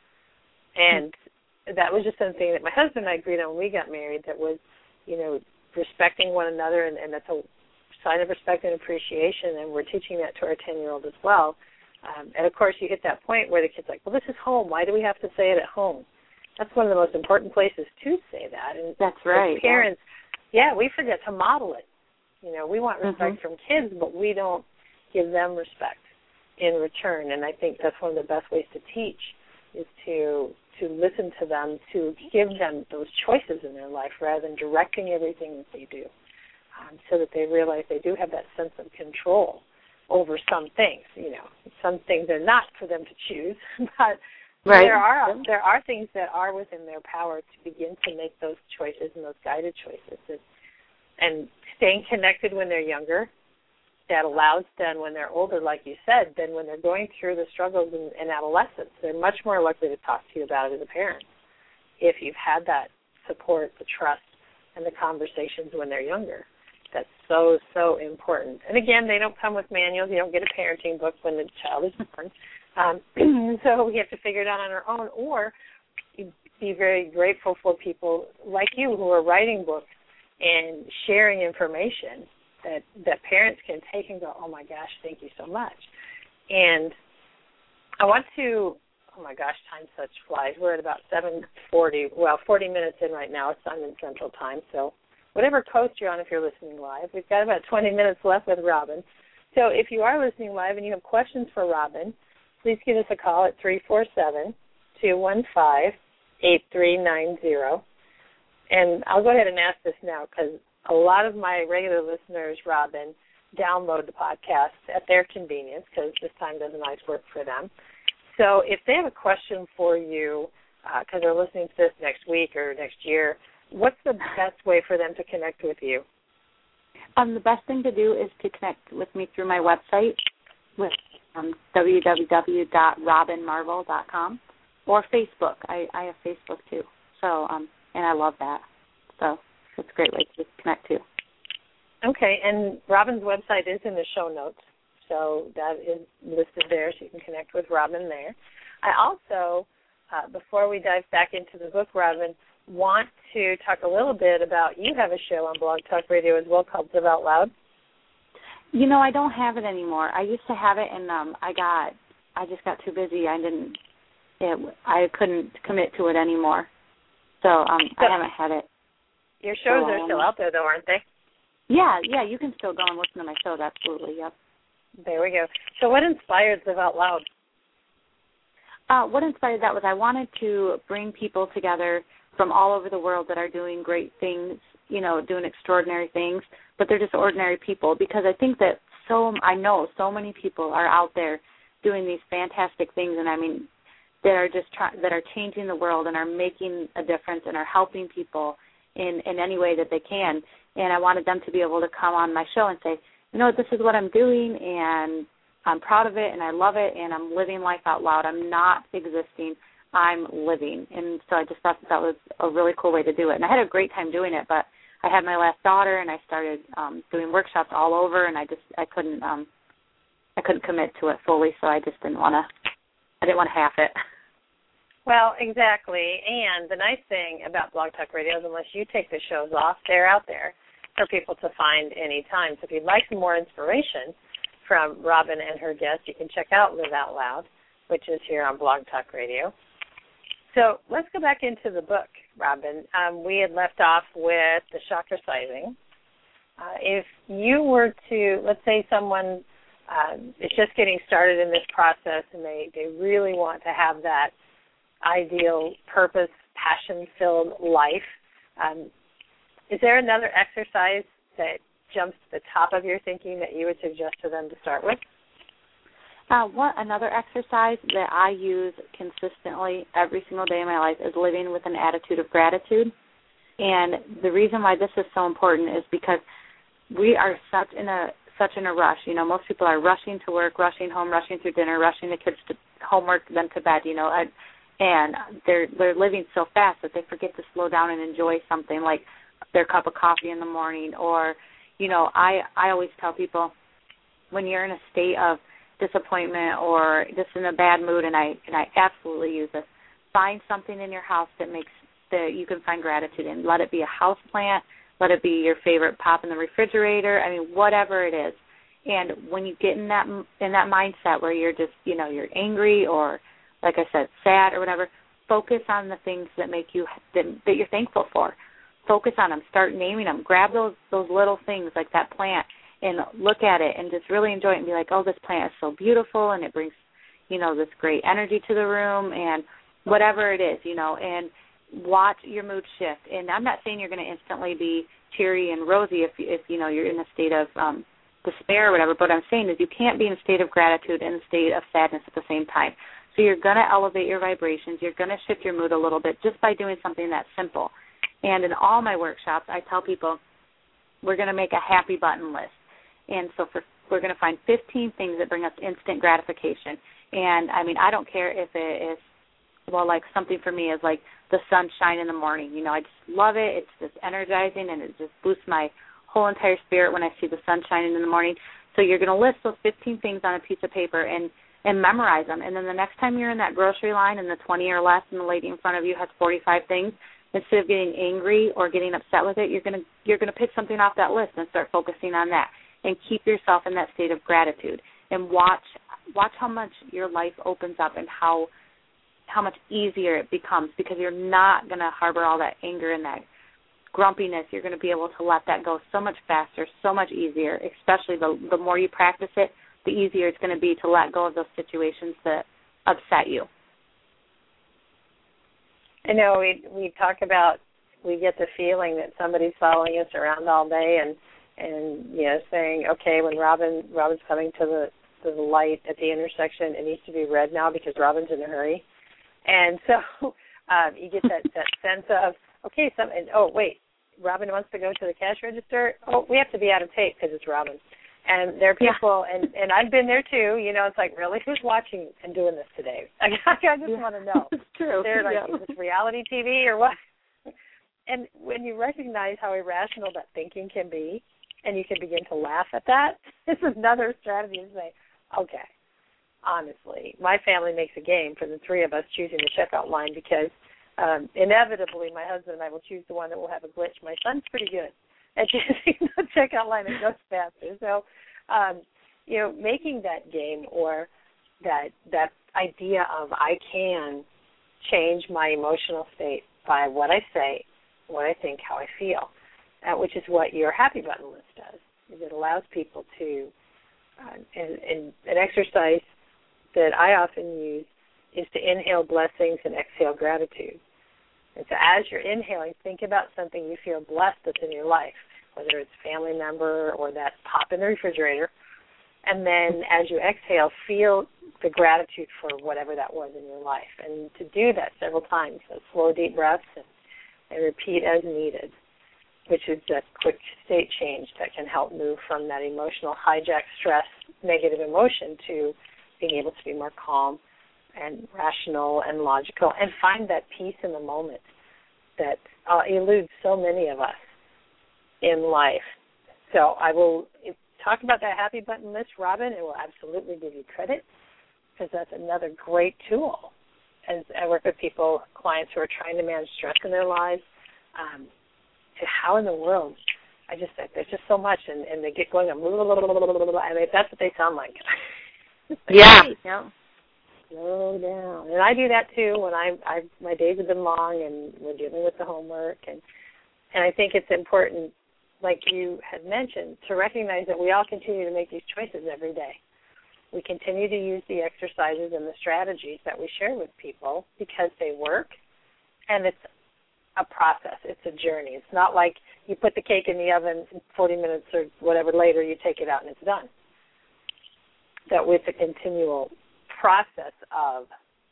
And that was just something that my husband and I agreed on when we got married, that was, you know, respecting one another, and, and that's a sign of respect and appreciation, and we're teaching that to our ten-year-old as well. Um, and, of course, you hit that point where the kid's like, well, this is home. Why do we have to say it at home? That's one of the most important places to say that. And that's right. Parents, yeah. yeah, we forget to model it. You know, we want respect mm-hmm. from kids, but we don't give them respect in return. And I think that's one of the best ways to teach is to to listen to them, to give them those choices in their life rather than directing everything that they do, um, so that they realize they do have that sense of control over some things. You know, some things are not for them to choose, but right. there are there are things that are within their power to begin to make those choices and those guided choices. It's, and staying connected when they're younger, that allows them when they're older, like you said, then when they're going through the struggles in, in adolescence, they're much more likely to talk to you about it as a parent if you've had that support, the trust, and the conversations when they're younger. That's so, so important. And, again, they don't come with manuals. You don't get a parenting book when the child is born. Um, so we have to figure it out on our own, or be very grateful for people like you who are writing books and sharing information that, that parents can take and go, oh, my gosh, thank you so much. And I want to, oh, my gosh, time such flies. We're at about seven forty, well, forty minutes in right now. It's I'm in Central Time, so whatever coast you're on if you're listening live. We've got about twenty minutes left with Robin. So if you are listening live and you have questions for Robin, please give us a call at three four seven, two one five, eight three nine zero. And I'll go ahead and ask this now because a lot of my regular listeners, Robin, download the podcast at their convenience because this time doesn't always work for them. So if they have a question for you because uh, they're listening to this next week or next year, what's the best way for them to connect with you? Um, the best thing to do is to connect with me through my website with um, w w w dot robin marvel dot com or Facebook. I, I have Facebook too, so um, and I love that. So it's a great way to connect to. Okay, and Robin's website is in the show notes, so that is listed there, so you can connect with Robin there. I also, uh, before we dive back into the book, Robin, want to talk a little bit about, you have a show on Blog Talk Radio as well called Live Out Loud. You know, I don't have it anymore. I used to have it, and um, I got, I just got too busy. I didn't, it, I couldn't commit to it anymore. So um, so I haven't had it. Your shows so, are still out there, though, aren't they? Yeah, yeah, you can still go and listen to my shows, absolutely, yep. There we go. So what inspired Live Out Loud? Uh, what inspired that was I wanted to bring people together from all over the world that are doing great things, you know, doing extraordinary things, but they're just ordinary people, because I think that so, I know so many people are out there doing these fantastic things, and I mean, that are just try, that are changing the world and are making a difference and are helping people in, in any way that they can. And I wanted them to be able to come on my show and say, you know, this is what I'm doing, and I'm proud of it, and I love it, and I'm living life out loud. I'm not existing. I'm living. And so I just thought that that was a really cool way to do it. And I had a great time doing it, but I had my last daughter, and I started um, doing workshops all over, and I just I couldn't um, I couldn't commit to it fully, so I just didn't want to I didn't want to half it. Well, exactly. And the nice thing about Blog Talk Radio is unless you take the shows off, they're out there for people to find any time. So if you'd like some more inspiration from Robin and her guests, you can check out Live Out Loud, which is here on Blog Talk Radio. So let's go back into the book, Robin. Um, we had left off with the chakra sizing. Uh, if you were to, let's say someone um, is just getting started in this process and they, they really want to have that ideal, purpose, passion-filled life, um, is there another exercise that jumps to the top of your thinking that you would suggest to them to start with? Uh, what another exercise that I use consistently every single day of my life is living with an attitude of gratitude. And the reason why this is so important is because we are such in a such in a rush. You know, most people are rushing to work, rushing home, rushing through dinner, rushing the kids to homework, then to bed. You know, and they're they're living so fast that they forget to slow down and enjoy something like their cup of coffee in the morning. Or, you know, I I always tell people when you're in a state of disappointment or just in a bad mood, and I and I absolutely use this, find something in your house that makes that you can find gratitude in. Let it be a house plant, let it be your favorite pop in the refrigerator. I mean, whatever it is. And when you get in that in that mindset where you're just, you know, you're angry or, like I said, sad or whatever, focus on the things that make you that, that you're thankful for. Focus on them. Start naming them. Grab those those little things like that plant and look at it and just really enjoy it and be like, oh, this plant is so beautiful and it brings, you know, this great energy to the room and whatever it is, you know, and watch your mood shift. And I'm not saying you're going to instantly be cheery and rosy if, if you know, you're in a state of um, despair or whatever, but what I'm saying is you can't be in a state of gratitude and a state of sadness at the same time. So you're going to elevate your vibrations. You're going to shift your mood a little bit just by doing something that simple. And in all my workshops, I tell people we're going to make a happy button list. And so for, we're going to find fifteen things that bring us instant gratification. And, I mean, I don't care if it is, well, like something for me is like the sunshine in the morning. You know, I just love it. It's just energizing, and it just boosts my whole entire spirit when I see the sun shining in the morning. So you're going to list those fifteen things on a piece of paper and, and memorize them. And then the next time you're in that grocery line and the twenty or less and the lady in front of you has forty-five things, instead of getting angry or getting upset with it, you're going to you're going to pick something off that list and start focusing on that. And keep yourself in that state of gratitude and watch watch how much your life opens up and how how much easier it becomes, because you're not going to harbor all that anger and that grumpiness. You're going to be able to let that go so much faster, so much easier, especially the, the more you practice it, the easier it's going to be to let go of those situations that upset you. I know we we talk about, we get the feeling that somebody's following us around all day and And you know, saying, okay, when Robin Robin's coming to the to the light at the intersection, it needs to be red now because Robin's in a hurry. And so um, you get that, that sense of, okay, some and oh wait, Robin wants to go to the cash register. Oh, we have to be out of tape because it's Robin. And there are people, yeah. and and I've been there too. You know, it's like, really, who's watching and doing this today? I, I just yeah. want to know. It's true. They're like, yeah. is this reality T V or what? And when you recognize how irrational that thinking can be, and you can begin to laugh at that, this is another strategy to say, okay, honestly, my family makes a game for the three of us choosing the checkout line because um, inevitably my husband and I will choose the one that will have a glitch. My son's pretty good at choosing the checkout line that goes faster. So, um, you know, making that game or that that idea of I can change my emotional state by what I say, what I think, how I feel. uh, which is what your happy button list does. Is it allows people to, uh, and, and an exercise that I often use is to inhale blessings and exhale gratitude. And so as you're inhaling, think about something you feel blessed that's in your life, whether it's a family member or that pop in the refrigerator. And then as you exhale, feel the gratitude for whatever that was in your life. And to do that several times, so slow, deep breaths, and, and repeat as needed, which is a quick state change that can help move from that emotional hijack, stress, negative emotion to being able to be more calm and rational and logical and find that peace in the moment that uh, eludes so many of us in life. So I will talk about that happy button list, Robin, and will absolutely give you credit because that's another great tool. As I work with people, clients who are trying to manage stress in their lives, um, to how in the world, I just think there's just so much, and, and they get going, and that's what they sound like. Yeah. yeah. Slow down. And I do that too when I, I my days have been long and we're dealing with the homework. And, and I think it's important, like you had mentioned, to recognize that we all continue to make these choices every day. We continue to use the exercises and the strategies that we share with people because they work, and it's a process. It's a journey. It's not like you put the cake in the oven and forty minutes or whatever later you take it out and it's done. That with the continual process of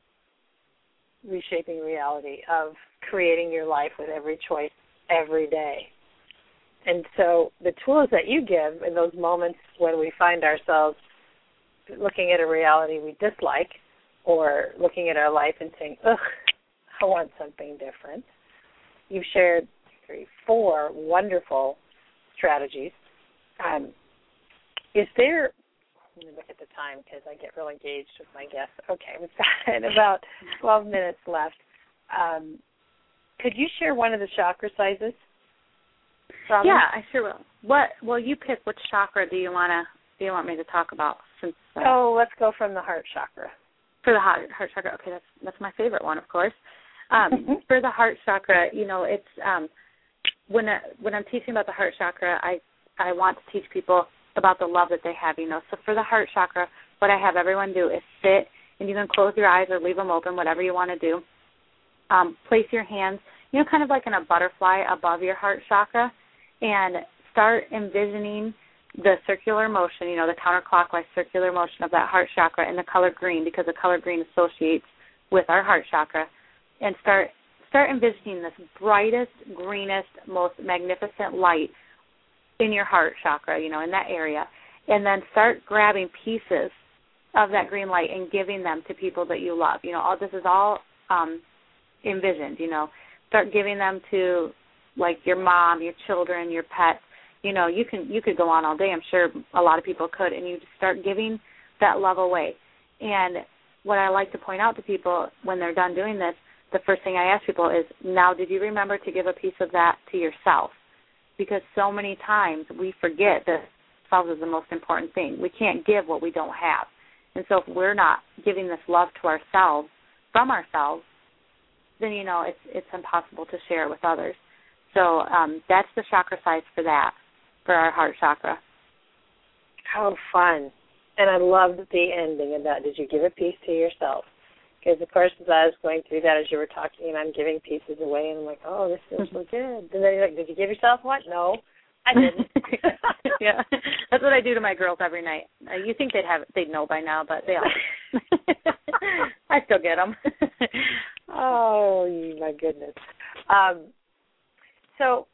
reshaping reality, of creating your life with every choice every day. And so the tools that you give in those moments when we find ourselves looking at a reality we dislike or looking at our life and saying, ugh, I want something different. You've shared three, four wonderful strategies. Um, is there, let me look at the time because I get real engaged with my guests. Okay, we've got about twelve minutes left. Um, could you share one of the chakra sizes? Robin? Yeah, I sure will. What? Well, you pick which chakra do you wanna do you want me to talk about? Since uh, oh, let's go from the heart chakra. For the heart heart chakra, okay, that's that's my favorite one, of course. Um, for the heart chakra, you know, it's um, when I, when I'm teaching about the heart chakra, I I want to teach people about the love that they have. You know, so for the heart chakra, what I have everyone do is sit, and you can close your eyes or leave them open, whatever you want to do. Um, place your hands, you know, kind of like in a butterfly above your heart chakra, and start envisioning the circular motion, you know, the counterclockwise circular motion of that heart chakra in the color green, because the color green associates with our heart chakra. And start start envisioning this brightest, greenest, most magnificent light in your heart chakra, you know, in that area. And then start grabbing pieces of that green light and giving them to people that you love. You know, all this is all um, envisioned, you know. Start giving them to, like, your mom, your children, your pets. You know, you can you could go on all day. I'm sure a lot of people could. And you just start giving that love away. And what I like to point out to people when they're done doing this, the first thing I ask people is, now did you remember to give a piece of that to yourself? Because so many times we forget that ourselves is the most important thing. We can't give what we don't have. And so if we're not giving this love to ourselves, from ourselves, then, you know, it's it's impossible to share with others. So um, that's the chakra size for that, for our heart chakra. How fun. And I loved the ending of that. Did you give a piece to yourself? Because, of course, as I was going through that, as you were talking, and I'm giving pieces away, and I'm like, oh, this feels so good. And then you're like, did you give yourself what? No, I didn't. Yeah, that's what I do to my girls every night. Uh, you think they'd have they'd know by now, but they all I still get them. Oh, my goodness. Um, so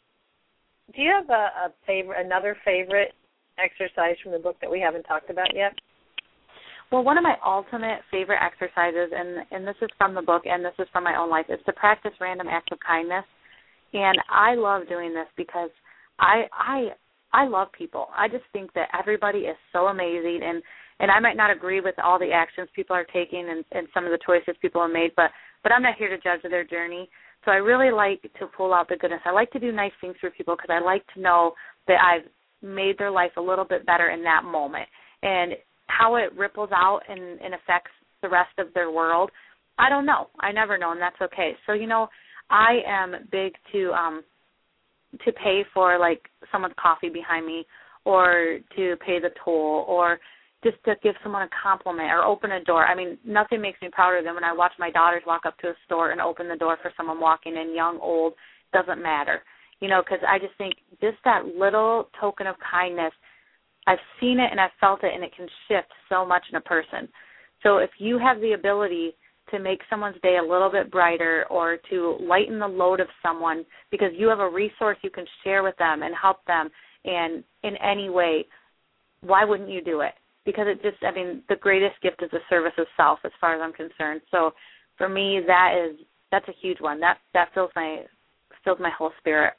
do you have a, a favorite, another favorite exercise from the book that we haven't talked about yet? Well, one of my ultimate favorite exercises, and, and this is from the book and this is from my own life, is to practice random acts of kindness. And I love doing this because I I I love people. I just think that everybody is so amazing, and, and I might not agree with all the actions people are taking and, and some of the choices people have made, but, but I'm not here to judge their journey. So I really like to pull out the goodness. I like to do nice things for people because I like to know that I've made their life a little bit better in that moment. And how it ripples out and, and affects the rest of their world, I don't know. I never know, and that's okay. So, you know, I am big to um, to pay for, like, someone's coffee behind me, or to pay the toll, or just to give someone a compliment or open a door. I mean, nothing makes me prouder than when I watch my daughters walk up to a store and open the door for someone walking in, young, old, doesn't matter. You know, because I just think just that little token of kindness, I've seen it and I've felt it, and it can shift so much in a person. So if you have the ability to make someone's day a little bit brighter, or to lighten the load of someone because you have a resource you can share with them and help them and in any way, why wouldn't you do it? Because it just, I mean, the greatest gift is the service of self as far as I'm concerned. So for me, that is, that's a huge one. That that fills my, fills my whole spirit.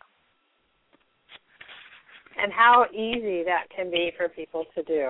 And how easy that can be for people to do.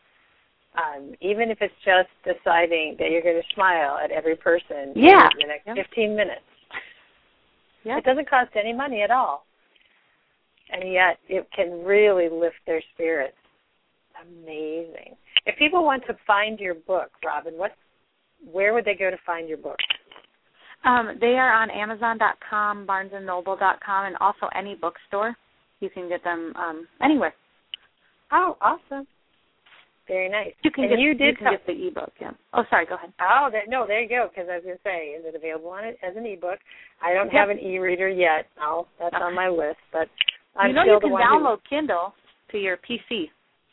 Um, even if it's just deciding that you're going to smile at every person yeah. in the next yeah. fifteen minutes. Yeah. It doesn't cost any money at all. And yet it can really lift their spirits. Amazing. If people want to find your book, Robin, what, where would they go to find your book? Um, they are on Amazon dot com, Barnes and Noble dot com, and also any bookstore. You can get them um, anywhere. Oh, awesome. Very nice. You can, and get, you did you can get the ebook, yeah. Oh, sorry, go ahead. Oh, that, no, there you go, because I was going to say, is it available on it as an ebook? I don't yep. have an e-reader yet. Oh, that's okay. on my list, but I'm you know still you can the one download who... Kindle to your P C.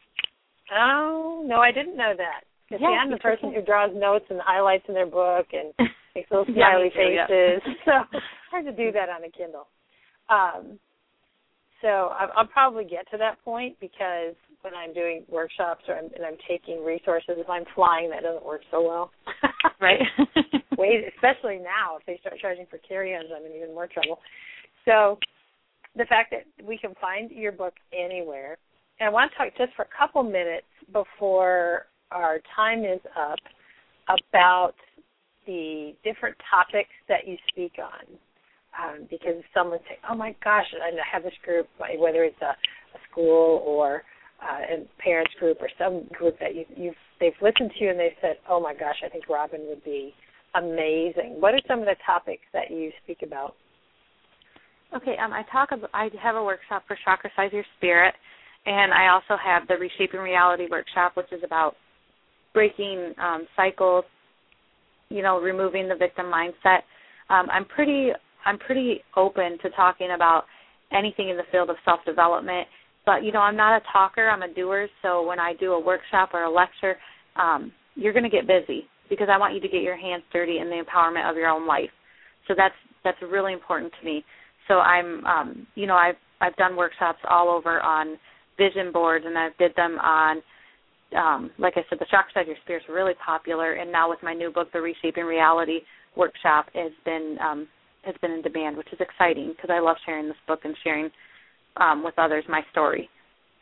Oh, no, I didn't know that. Because yeah, see, I'm the person who draws notes and highlights in their book and makes little smiley yeah, faces. Yeah. So it's hard to do that on a Kindle. Um, so I'll probably get to that point, because when I'm doing workshops or I'm, and I'm taking resources, if I'm flying, that doesn't work so well. Right. Wait, especially now, if they start charging for carry-ons, I'm in even more trouble. So the fact that we can find your book anywhere, and I want to talk just for a couple minutes before our time is up about the different topics that you speak on. Um, because if someone say, oh, my gosh, I have this group, whether it's a, a school or uh, a parents group or some group that you, you've, they've listened to you and they said, oh, my gosh, I think Robin would be amazing. What are some of the topics that you speak about? Okay, um, I talk. About, I have a workshop for Chakra Size Your Spirit, and I also have the Reshaping Reality workshop, which is about breaking um, cycles, you know, removing the victim mindset. Um, I'm pretty I'm pretty open to talking about anything in the field of self-development, but, you know, I'm not a talker, I'm a doer, so when I do a workshop or a lecture, um, you're going to get busy because I want you to get your hands dirty in the empowerment of your own life. So that's that's really important to me. So I'm, um, you know, I've, I've done workshops all over on vision boards, and I did them on, um, like I said, the Chakra Size Your Spirit is really popular, and now with my new book, the Reshaping Reality workshop, has been um, has been in demand, which is exciting because I love sharing this book and sharing um, with others my story.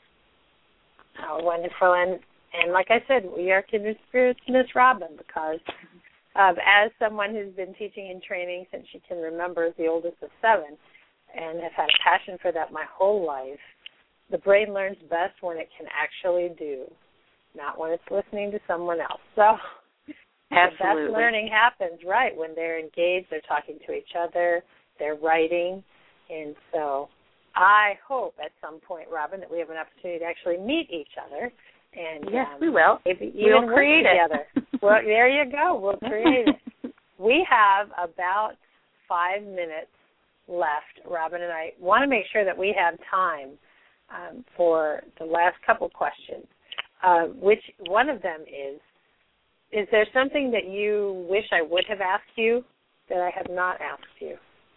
Oh, wonderful. And, and like I said, we are kindred spirits, Miss Robin, because uh, as someone who's been teaching and training since she can remember, the oldest of seven, and have had a passion for that my whole life, the brain learns best when it can actually do, not when it's listening to someone else. So Absolutely. the best learning happens, right, when they're engaged, they're talking to each other, they're writing. And so I hope at some point, Robin, that we have an opportunity to actually meet each other. And yes, um, we will. Maybe we'll even create work it. together. Well, there you go. We'll create it. We have about five minutes left, Robin, and I want to make sure that we have time um, for the last couple questions, uh, which one of them is, is there something that you wish I would have asked you that I have not asked you?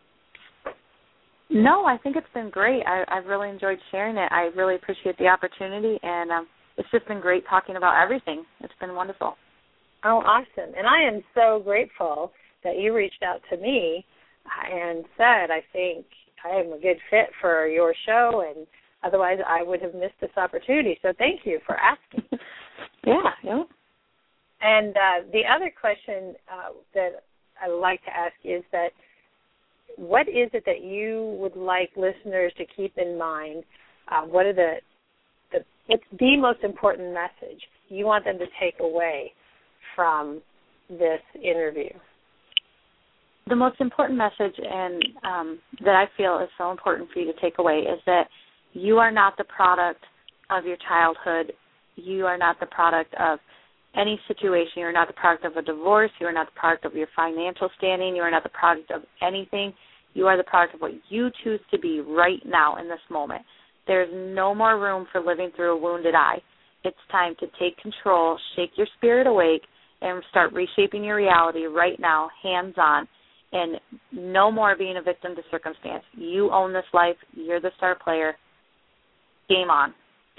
No, I think it's been great. I, I've really enjoyed sharing it. I really appreciate the opportunity, and um, it's just been great talking about everything. It's been wonderful. Oh, awesome. And I am so grateful that you reached out to me and said, I think I am a good fit for your show, and otherwise I would have missed this opportunity. So thank you for asking. yeah, yeah. And uh, the other question uh, that I would like to ask is that what is it that you would like listeners to keep in mind? Uh, what are the, the what's the most important message you want them to take away from this interview? the most important message and um, that I feel is so important for you to take away is that you are not the product of your childhood. You are not the product of any situation. You are not the product of a divorce. You are not the product of your financial standing. You are not the product of anything. You are the product of what you choose to be right now in this moment. There's no more room for living through a wounded eye. It's time to take control, shake your spirit awake, and start reshaping your reality right now, hands-on, and no more being a victim to circumstance. You own this life. You're the star player. Game on.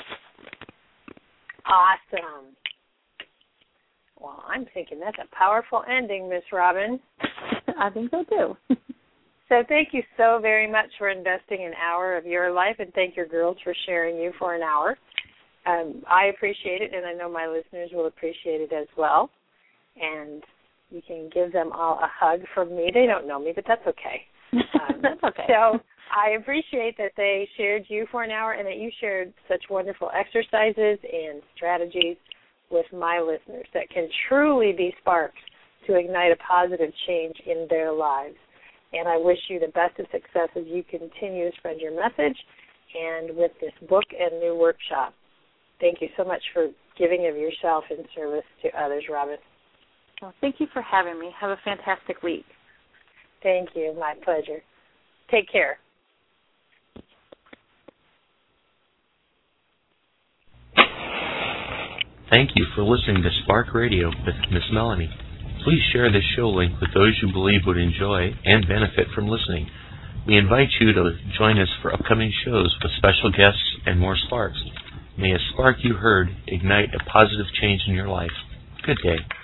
Awesome. Well, I'm thinking that's a powerful ending, Miss Robin. I think so, too. So thank you so very much for investing an hour of your life, and thank your girls for sharing you for an hour. Um, I appreciate it, and I know my listeners will appreciate it as well. And you can give them all a hug from me. They don't know me, but that's okay. Um, that's okay. So I appreciate that they shared you for an hour and that you shared such wonderful exercises and strategies with my listeners that can truly be sparks to ignite a positive change in their lives. And I wish you the best of success as you continue to spread your message and with this book and new workshop. Thank you so much for giving of yourself in service to others, Robin. Well, thank you for having me. Have a fantastic week. Thank you. My pleasure. Take care. Thank you for listening to Spark Radio with Miss Melanie. Please share this show link with those you believe would enjoy and benefit from listening. We invite you to join us for upcoming shows with special guests and more sparks. May a spark you heard ignite a positive change in your life. Good day.